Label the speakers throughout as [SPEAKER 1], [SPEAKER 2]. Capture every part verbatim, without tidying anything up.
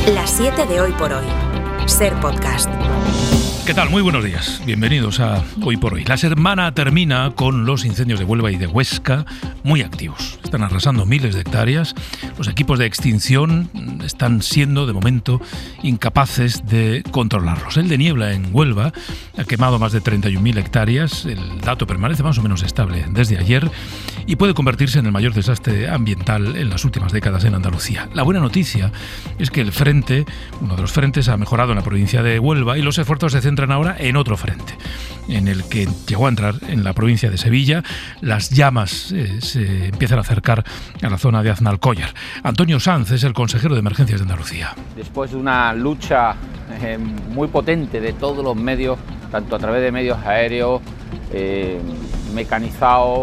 [SPEAKER 1] Las siete de Hoy por Hoy. Ser Podcast.
[SPEAKER 2] ¿Qué tal? Muy buenos días. Bienvenidos a Hoy por Hoy. La semana termina con los incendios de Huelva y de Huesca muy activos. Están arrasando miles de hectáreas. Los equipos de extinción están siendo, de momento, incapaces de controlarlos. El de niebla en Huelva ha quemado más de treinta y un mil hectáreas. El dato permanece más o menos estable desde ayer y puede convertirse en el mayor desastre ambiental en las últimas décadas en Andalucía. La buena noticia es que el frente, uno de los frentes, ha mejorado en la provincia de Huelva y los esfuerzos se centran ahora en otro frente, en el que llegó a entrar en la provincia de Sevilla. Las llamas eh, se empiezan a acercar a la zona de Aznalcóllar. Antonio Sanz es el consejero de Emergencias de Andalucía.
[SPEAKER 3] Después de una lucha eh, muy potente de todos los medios, tanto a través de medios aéreos, eh, mecanizados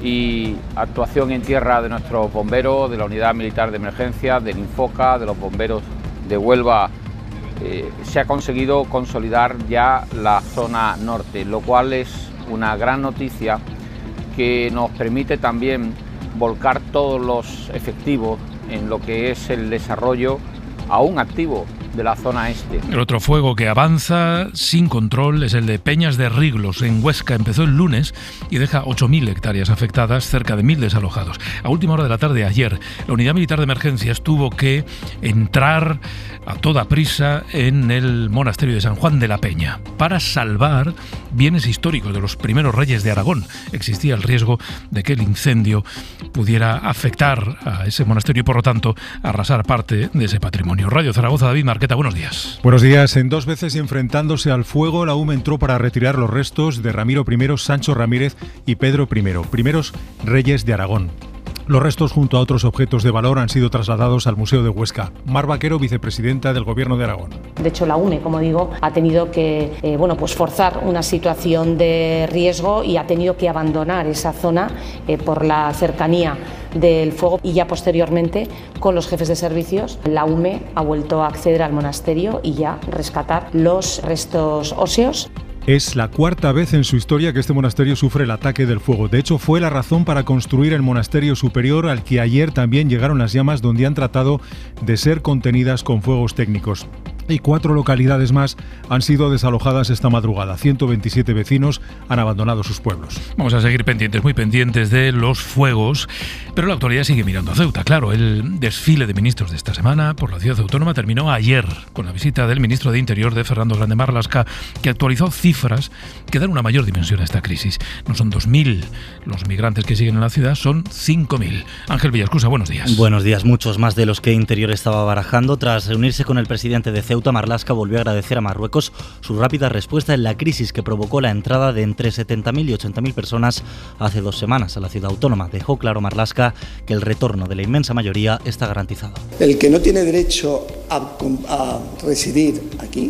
[SPEAKER 3] y actuación en tierra de nuestros bomberos, de la Unidad Militar de Emergencia, del Infoca, de los bomberos de Huelva, Eh, se ha conseguido consolidar ya la zona norte, lo cual es una gran noticia que nos permite también volcar todos los efectivos en lo que es el desarrollo aún activo de la zona este.
[SPEAKER 2] El otro fuego que avanza sin control es el de Peñas de Riglos, en Huesca. Empezó el lunes y deja ocho mil hectáreas afectadas, cerca de mil desalojados. A última hora de la tarde de ayer, la Unidad Militar de Emergencias tuvo que entrar a toda prisa en el monasterio de San Juan de la Peña para salvar bienes históricos de los primeros reyes de Aragón. Existía el riesgo de que el incendio pudiera afectar a ese monasterio y, por lo tanto, arrasar parte de ese patrimonio. Radio Zaragoza, David Marqueta, buenos días.
[SPEAKER 4] Buenos días. En dos veces y enfrentándose al fuego, la U M E entró para retirar los restos de Ramiro primero, Sancho Ramírez y Pedro primero, primeros reyes de Aragón. Los restos, junto a otros objetos de valor, han sido trasladados al Museo de Huesca. Mar Vaquero, vicepresidenta del Gobierno de Aragón.
[SPEAKER 5] De hecho, la U M E, como digo, ha tenido que eh, bueno, pues forzar una situación de riesgo y ha tenido que abandonar esa zona eh, por la cercanía del fuego, y ya posteriormente, con los jefes de servicios, la U M E ha vuelto a acceder al monasterio y ya rescatar los restos óseos.
[SPEAKER 4] Es la cuarta vez en su historia que este monasterio sufre el ataque del fuego. De hecho, fue la razón para construir el monasterio superior, al que ayer también llegaron las llamas, donde han tratado de ser contenidas con fuegos técnicos. Y cuatro localidades más han sido desalojadas esta madrugada. ciento veintisiete vecinos han abandonado sus pueblos.
[SPEAKER 2] Vamos a seguir pendientes, muy pendientes de los fuegos, pero la actualidad sigue mirando a Ceuta. Claro, el desfile de ministros de esta semana por la ciudad autónoma terminó ayer con la visita del ministro de Interior, de Fernando Grande Marlaska, que actualizó cifras que dan una mayor dimensión a esta crisis. No son dos mil los migrantes que siguen en la ciudad, son cinco mil. Ángel Villascusa, buenos días.
[SPEAKER 6] Buenos días. Muchos más de los que Interior estaba barajando. Tras reunirse con el presidente de Ceuta, Marlaska volvió a agradecer a Marruecos su rápida respuesta en la crisis que provocó la entrada de entre setenta mil y ochenta mil personas hace dos semanas a la ciudad autónoma. Dejó claro Marlaska que el retorno de la inmensa mayoría está garantizado.
[SPEAKER 7] El que no tiene derecho a, a residir aquí,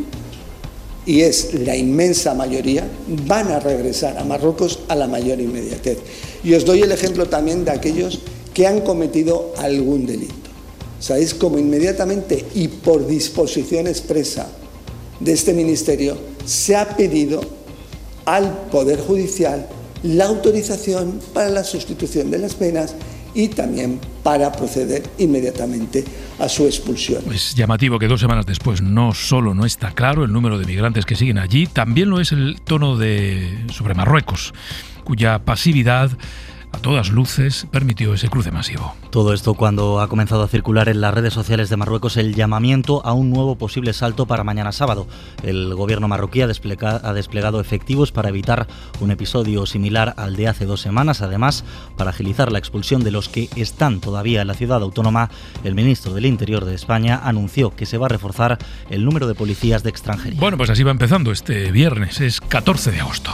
[SPEAKER 7] y es la inmensa mayoría, van a regresar a Marruecos a la mayor inmediatez. Y os doy el ejemplo también de aquellos que han cometido algún delito. ¿Sabéis cómo inmediatamente y por disposición expresa de este ministerio se ha pedido al Poder Judicial la autorización para la sustitución de las penas y también para proceder inmediatamente a su expulsión?
[SPEAKER 2] Es llamativo que dos semanas después no solo no está claro el número de migrantes que siguen allí, también lo es el tono de sobre Marruecos, cuya pasividad a todas luces permitió ese cruce masivo.
[SPEAKER 6] Todo esto cuando ha comenzado a circular en las redes sociales de Marruecos el llamamiento a un nuevo posible salto para mañana sábado. El gobierno marroquí ha, desplega, ha desplegado efectivos para evitar un episodio similar al de hace dos semanas. Además, para agilizar la expulsión de los que están todavía en la ciudad autónoma, el ministro del Interior de España anunció que se va a reforzar el número de policías de extranjería.
[SPEAKER 2] Bueno, pues así va empezando este viernes, es catorce de agosto.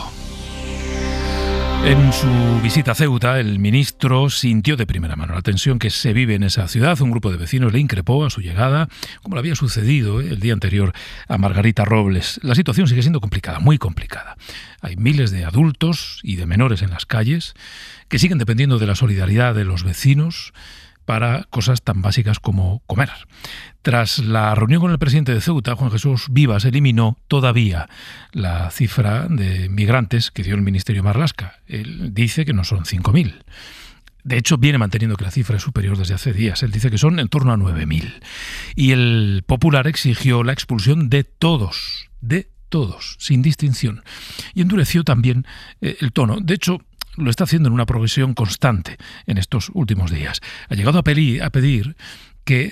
[SPEAKER 2] En su visita a Ceuta, el ministro sintió de primera mano la tensión que se vive en esa ciudad. Un grupo de vecinos le increpó a su llegada, como le había sucedido el día anterior a Margarita Robles. La situación sigue siendo complicada, muy complicada. Hay miles de adultos y de menores en las calles que siguen dependiendo de la solidaridad de los vecinos para cosas tan básicas como comer. Tras la reunión con el presidente de Ceuta, Juan Jesús Vivas eliminó todavía la cifra de migrantes que dio el Ministerio Marlaska. Él dice que no son cinco mil. De hecho, viene manteniendo que la cifra es superior desde hace días. Él dice que son en torno a nueve mil. Y el Popular exigió la expulsión de todos, de todos, sin distinción. Y endureció también eh, el tono. De hecho, lo está haciendo en una progresión constante en estos últimos días. Ha llegado a pedir, a pedir que,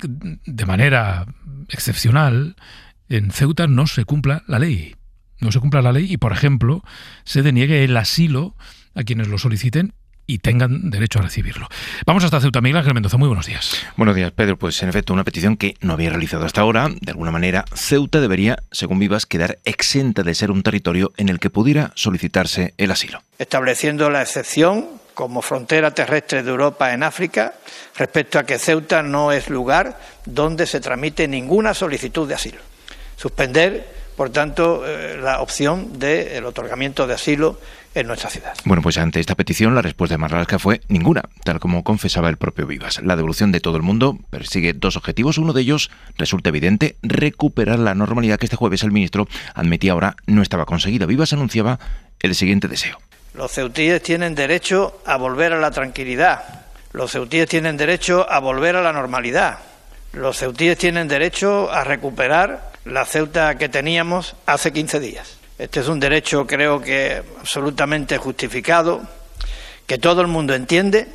[SPEAKER 2] de manera excepcional, en Ceuta no se cumpla la ley. No se cumpla la ley y, por ejemplo, se deniegue el asilo a quienes lo soliciten y tengan derecho a recibirlo. Vamos hasta Ceuta. Miguel Ángel Mendoza, muy buenos días.
[SPEAKER 8] Buenos días, Pedro. Pues en efecto, una petición que no había realizado hasta ahora. De alguna manera, Ceuta debería, según Vivas, quedar exenta de ser un territorio en el que pudiera solicitarse el asilo.
[SPEAKER 9] Estableciendo la excepción como frontera terrestre de Europa en África respecto a que Ceuta no es lugar donde se tramite ninguna solicitud de asilo. Suspender, por tanto, eh, la opción del otorgamiento de asilo en nuestra ciudad.
[SPEAKER 8] Bueno, pues ante esta petición la respuesta de Marlaska fue ninguna, tal como confesaba el propio Vivas. La devolución de todo el mundo persigue dos objetivos. Uno de ellos, resulta evidente, recuperar la normalidad que este jueves el ministro admitía ahora no estaba conseguida. Vivas anunciaba el siguiente deseo.
[SPEAKER 9] Los ceutíes tienen derecho a volver a la tranquilidad. Los ceutíes tienen derecho a volver a la normalidad. Los ceutíes tienen derecho a recuperar la Ceuta que teníamos hace quince días. Este es un derecho, creo que absolutamente justificado, que todo el mundo entiende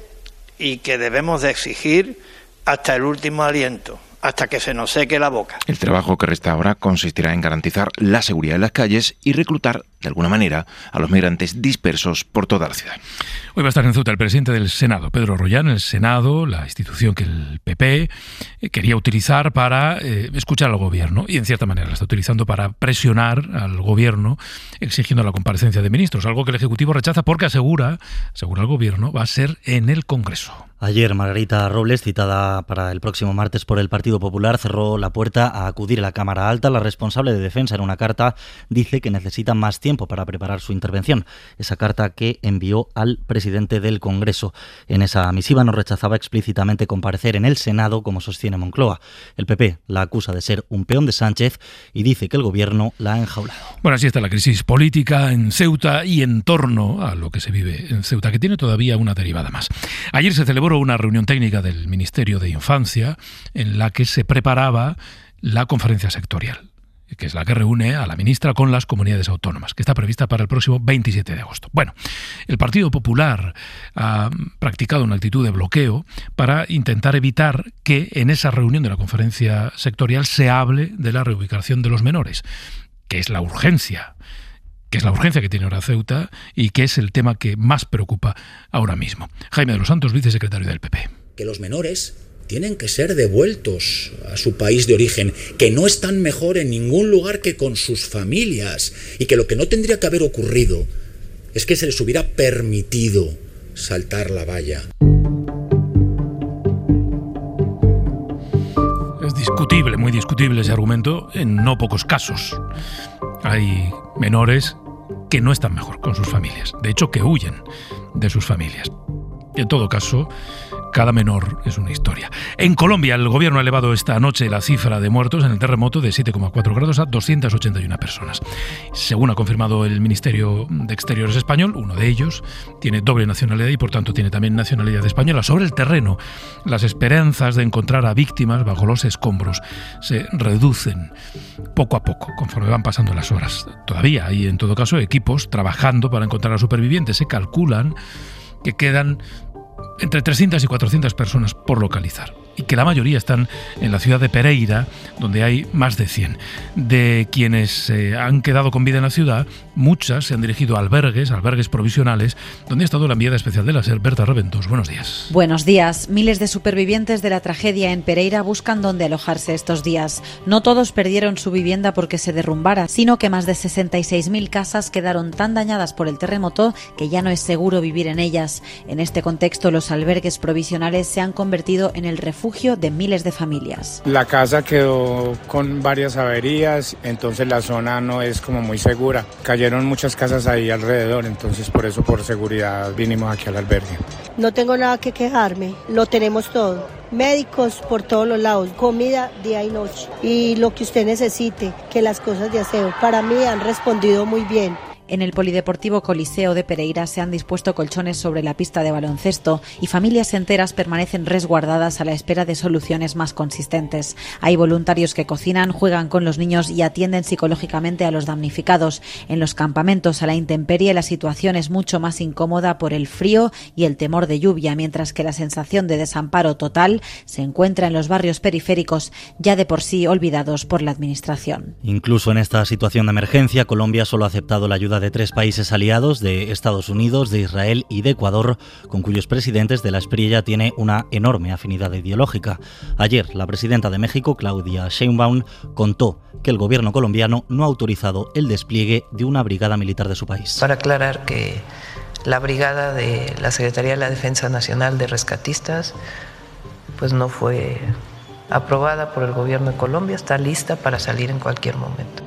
[SPEAKER 9] y que debemos de exigir hasta el último aliento, hasta que se nos seque la boca.
[SPEAKER 8] El trabajo que resta ahora consistirá en garantizar la seguridad en las calles y reclutar, de alguna manera, a los migrantes dispersos por toda la ciudad.
[SPEAKER 2] Hoy va a estar en Ceuta el presidente del Senado, Pedro Rollán. El Senado, la institución que el P P quería utilizar para eh, escuchar al gobierno, y en cierta manera la está utilizando para presionar al gobierno exigiendo la comparecencia de ministros, algo que el Ejecutivo rechaza porque asegura, asegura el gobierno, va a ser en el Congreso.
[SPEAKER 6] Ayer Margarita Robles, citada para el próximo martes por el Partido Popular, cerró la puerta a acudir a la Cámara Alta. La responsable de Defensa, en una carta, dice que necesita más tiempo para preparar su intervención. Esa carta que envió al presidente del Congreso. En esa misiva no rechazaba explícitamente comparecer en el Senado, como sostiene Moncloa. El P P la acusa de ser un peón de Sánchez y dice que el gobierno la ha enjaulado.
[SPEAKER 2] Bueno, así está la crisis política en Ceuta y en torno a lo que se vive en Ceuta, que tiene todavía una derivada más. Ayer se celebró una reunión técnica del Ministerio de Infancia en la que se preparaba la conferencia sectorial, que es la que reúne a la ministra con las comunidades autónomas, que está prevista para el próximo veintisiete de agosto. Bueno, el Partido Popular ha practicado una actitud de bloqueo para intentar evitar que en esa reunión de la conferencia sectorial se hable de la reubicación de los menores, que es la urgencia que es la urgencia que tiene ahora Ceuta y que es el tema que más preocupa ahora mismo. Jaime de los Santos, vicesecretario del P P.
[SPEAKER 10] Que los menores tienen que ser devueltos a su país de origen, que no están mejor en ningún lugar que con sus familias y que lo que no tendría que haber ocurrido es que se les hubiera permitido saltar la valla.
[SPEAKER 2] Es discutible, muy discutible ese argumento en no pocos casos. Hay menores que no están mejor con sus familias, de hecho que huyen de sus familias. En todo caso, cada menor es una historia. En Colombia, el gobierno ha elevado esta noche la cifra de muertos en el terremoto de siete coma cuatro grados a doscientas ochenta y una personas. Según ha confirmado el Ministerio de Exteriores español, uno de ellos tiene doble nacionalidad y por tanto tiene también nacionalidad española. Sobre el terreno, las esperanzas de encontrar a víctimas bajo los escombros se reducen poco a poco conforme van pasando las horas. Todavía hay, en todo caso, equipos trabajando para encontrar a supervivientes. Se calculan que quedan entre trescientas y cuatrocientas personas por localizar y que la mayoría están en la ciudad de Pereira, donde hay más de cien. De quienes eh, han quedado con vida en la ciudad, muchas se han dirigido a albergues, albergues provisionales, donde ha estado la enviada especial de la SER, Berta Reventos. Buenos días.
[SPEAKER 11] Buenos días. Miles de supervivientes de la tragedia en Pereira buscan dónde alojarse estos días. No todos perdieron su vivienda porque se derrumbara, sino que más de sesenta y seis mil casas quedaron tan dañadas por el terremoto que ya no es seguro vivir en ellas. En este contexto, los albergues provisionales se han convertido en el refugio de miles de familias.
[SPEAKER 12] La casa quedó con varias averías, entonces la zona no es como muy segura. Cayeron muchas casas ahí alrededor, entonces por eso, por seguridad, vinimos aquí al albergue.
[SPEAKER 13] No tengo nada que quejarme, lo tenemos todo. Médicos por todos los lados, comida día y noche y lo que usted necesite, que las cosas de aseo para mí han respondido muy bien.
[SPEAKER 11] En el Polideportivo Coliseo de Pereira se han dispuesto colchones sobre la pista de baloncesto y familias enteras permanecen resguardadas a la espera de soluciones más consistentes. Hay voluntarios que cocinan, juegan con los niños y atienden psicológicamente a los damnificados. En los campamentos a la intemperie la situación es mucho más incómoda por el frío y el temor de lluvia, mientras que la sensación de desamparo total se encuentra en los barrios periféricos, ya de por sí olvidados por la administración.
[SPEAKER 6] Incluso en esta situación de emergencia, Colombia solo ha aceptado la ayuda de tres países aliados, de Estados Unidos, de Israel y de Ecuador, con cuyos presidentes de la Espriella tiene una enorme afinidad ideológica. Ayer, la presidenta de México, Claudia Sheinbaum, contó que el gobierno colombiano no ha autorizado el despliegue de una brigada militar de su país.
[SPEAKER 14] Para aclarar que la brigada de la Secretaría de la Defensa Nacional de Rescatistas pues no fue aprobada por el gobierno de Colombia, está lista para salir en cualquier momento.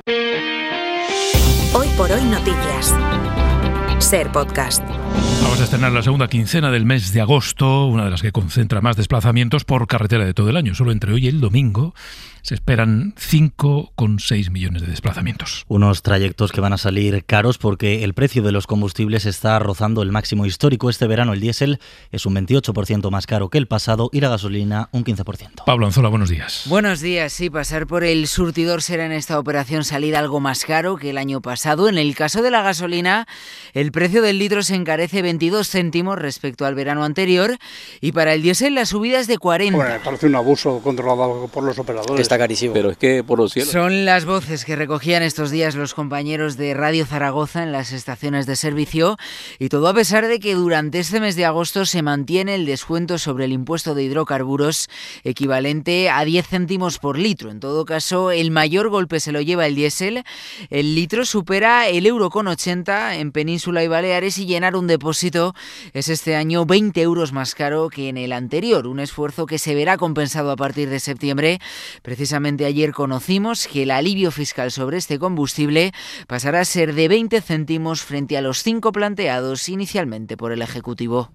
[SPEAKER 1] Hoy por hoy noticias. Ser Podcast.
[SPEAKER 2] Vamos a estrenar la segunda quincena del mes de agosto, una de las que concentra más desplazamientos por carretera de todo el año. Solo entre hoy y el domingo se esperan cinco coma seis millones de desplazamientos.
[SPEAKER 6] Unos trayectos que van a salir caros porque el precio de los combustibles está rozando el máximo histórico. Este verano el diésel es un veintiocho por ciento más caro que el pasado y la gasolina un quince por ciento.
[SPEAKER 2] Pablo Anzola, buenos días.
[SPEAKER 15] Buenos días. Sí, pasar por el surtidor será en esta operación salir algo más caro que el año pasado. En el caso de la gasolina, el precio del litro se encarece veintidós céntimos respecto al verano anterior y para el diésel la subida es de cuarenta.
[SPEAKER 16] Bueno, parece un abuso controlado por los operadores.
[SPEAKER 17] Está carísimo. Pero es que por los cielos.
[SPEAKER 15] Son las voces que recogían estos días los compañeros de Radio Zaragoza en las estaciones de servicio y todo a pesar de que durante este mes de agosto se mantiene el descuento sobre el impuesto de hidrocarburos equivalente a diez céntimos por litro. En todo caso, el mayor golpe se lo lleva el diésel. El litro supera el euro con ochenta en Península y Baleares y llenar un depósito es este año veinte euros más caro que en el anterior. Un esfuerzo que se verá compensado a partir de septiembre. Precisamente ayer conocimos que el alivio fiscal sobre este combustible pasará a ser de veinte céntimos frente a los cinco planteados inicialmente por el Ejecutivo.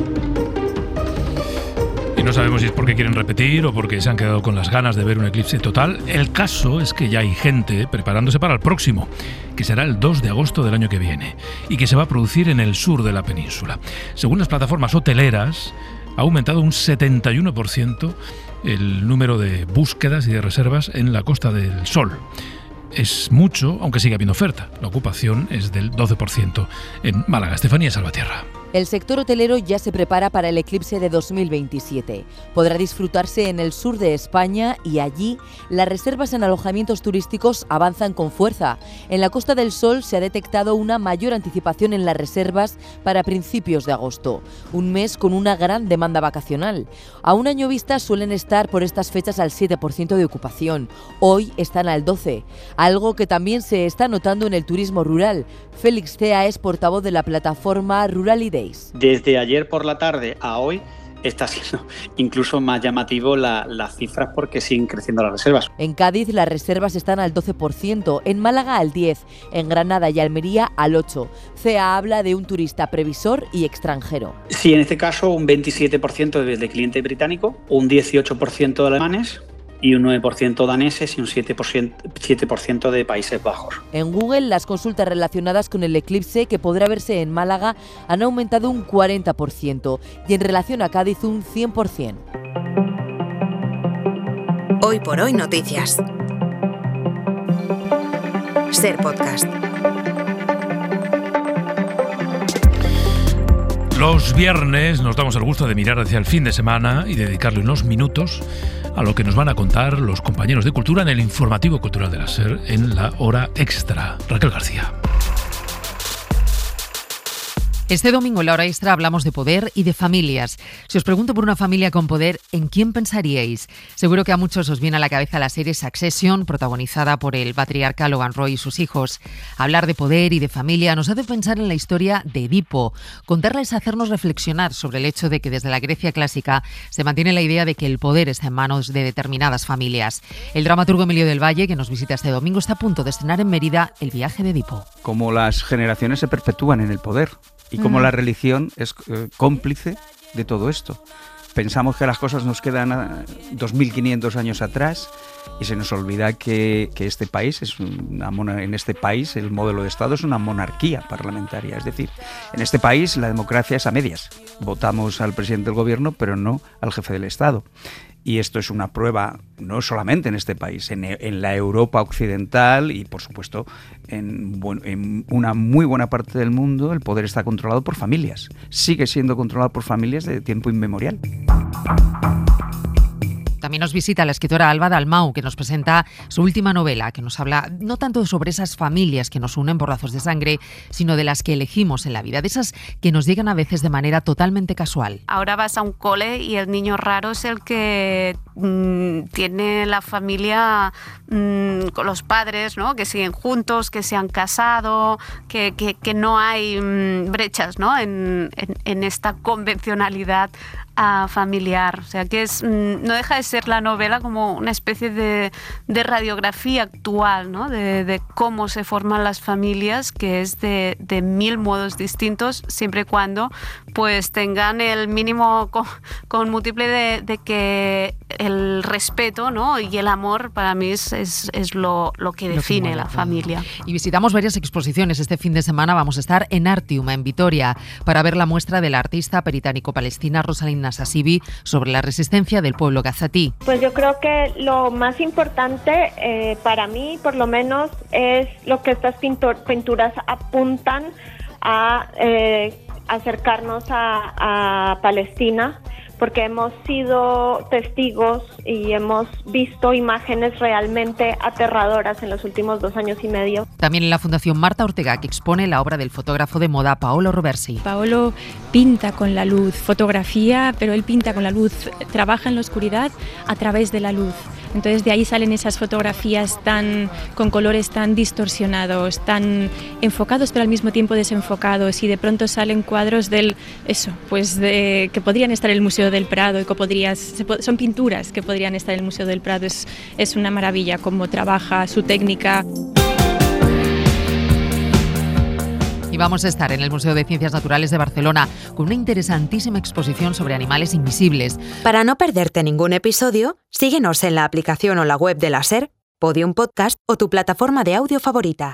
[SPEAKER 2] Y no sabemos si es porque quieren repetir o porque se han quedado con las ganas de ver un eclipse total. El caso es que ya hay gente preparándose para el próximo, que será el dos de agosto del año que viene y que se va a producir en el sur de la península. Según las plataformas hoteleras, ha aumentado un setenta y uno por ciento el número de búsquedas y de reservas en la Costa del Sol. Es mucho, aunque sigue habiendo oferta. La ocupación es del doce por ciento en Málaga. Estefanía Salvatierra.
[SPEAKER 18] El sector hotelero ya se prepara para el eclipse de dos mil veintisiete. Podrá disfrutarse en el sur de España y allí las reservas en alojamientos turísticos avanzan con fuerza. En la Costa del Sol se ha detectado una mayor anticipación en las reservas para principios de agosto, un mes con una gran demanda vacacional. A un año vista suelen estar por estas fechas al siete por ciento de ocupación. Hoy están al doce por ciento, algo que también se está notando en el turismo rural. Félix Cea es portavoz de la plataforma Rurality.
[SPEAKER 19] Desde ayer por la tarde a hoy está siendo incluso más llamativo la, las cifras porque siguen creciendo las reservas.
[SPEAKER 18] En Cádiz las reservas están al doce por ciento, en Málaga al diez por ciento, en Granada y Almería al ocho por ciento. C E A habla de un turista previsor y extranjero.
[SPEAKER 19] Sí, en este caso un veintisiete por ciento de cliente británico, un dieciocho por ciento de alemanes y un nueve por ciento daneses y un siete por ciento de Países Bajos.
[SPEAKER 18] En Google, las consultas relacionadas con el eclipse, que podrá verse en Málaga, han aumentado un cuarenta por ciento y en relación a Cádiz un cien por ciento.
[SPEAKER 1] Hoy por hoy noticias. Ser Podcast.
[SPEAKER 2] Los viernes nos damos el gusto de mirar hacia el fin de semana y dedicarle unos minutos a lo que nos van a contar los compañeros de Cultura en el informativo cultural de la SER en la hora extra. Raquel García.
[SPEAKER 20] Este domingo en la hora extra hablamos de poder y de familias. Si os pregunto por una familia con poder, ¿en quién pensaríais? Seguro que a muchos os viene a la cabeza la serie Succession, protagonizada por el patriarca Logan Roy y sus hijos. Hablar de poder y de familia nos hace pensar en la historia de Edipo. Contarla es hacernos reflexionar sobre el hecho de que desde la Grecia clásica se mantiene la idea de que el poder está en manos de determinadas familias. El dramaturgo Emilio del Valle, que nos visita este domingo, está a punto de estrenar en Mérida El viaje de Edipo.
[SPEAKER 21] Cómo las generaciones se perpetúan en el poder. Y cómo la religión es eh, cómplice de todo esto.
[SPEAKER 17] pensamos que las cosas nos quedan a dos mil quinientos años atrás y se nos olvida que, que este país es una mona, en este país el modelo de Estado es una monarquía parlamentaria. Es decir, en este país la democracia es a medias. Votamos al presidente del gobierno, pero no al jefe del Estado. Y esto es una prueba no solamente en este país, en, en la Europa occidental y, por supuesto, en, bueno, en una muy buena parte del mundo el poder está controlado por familias. Sigue siendo controlado por familias de tiempo inmemorial.
[SPEAKER 20] También nos visita la escritora Alba Dalmau, que nos presenta su última novela, que nos habla no tanto sobre esas familias que nos unen por lazos de sangre, sino de las que elegimos en la vida, de esas que nos llegan a veces de manera totalmente casual.
[SPEAKER 21] Ahora vas a un cole y el niño raro es el que mmm, tiene la familia mmm, con los padres, ¿no? Que siguen juntos, que se han casado, que, que, que no hay mmm, brechas, ¿no? en, en, en esta convencionalidad a familiar. O sea, que es no deja de ser la novela como una especie de, de radiografía actual, ¿no? De, de cómo se forman las familias, que es de, de mil modos distintos, siempre y cuando pues tengan el mínimo con, con múltiple de, de que el respeto, ¿no? Y el amor para mí es, es, es lo, lo que define la familia.
[SPEAKER 20] Y visitamos varias exposiciones. Este fin de semana vamos a estar en Artium, en Vitoria, para ver la muestra de la artista británico-palestina Rosalind Nasasibi sobre la resistencia del pueblo gazatí.
[SPEAKER 22] Pues yo creo que lo más importante eh, para mí, por lo menos, es lo que estas pintor, pinturas apuntan a eh, acercarnos a, a Palestina, porque hemos sido testigos y hemos visto imágenes realmente aterradoras en los últimos dos años y medio.
[SPEAKER 20] También en la Fundación Marta Ortega, que expone la obra del fotógrafo de moda Paolo Roversi.
[SPEAKER 23] Paolo pinta con la luz, fotografía, pero él pinta con la luz, trabaja en la oscuridad a través de la luz. Entonces de ahí salen esas fotografías tan con colores tan distorsionados, tan enfocados pero al mismo tiempo desenfocados, y de pronto salen cuadros del eso, pues de, que podrían estar en el Museo del Prado y que podrías, son pinturas que podrían estar en el Museo del Prado. Es, es una maravilla cómo trabaja, su técnica.
[SPEAKER 20] Y vamos a estar en el Museo de Ciencias Naturales de Barcelona con una interesantísima exposición sobre animales invisibles.
[SPEAKER 1] Para no perderte ningún episodio, síguenos en la aplicación o la web de la SER, Podium Podcast o tu plataforma de audio favorita.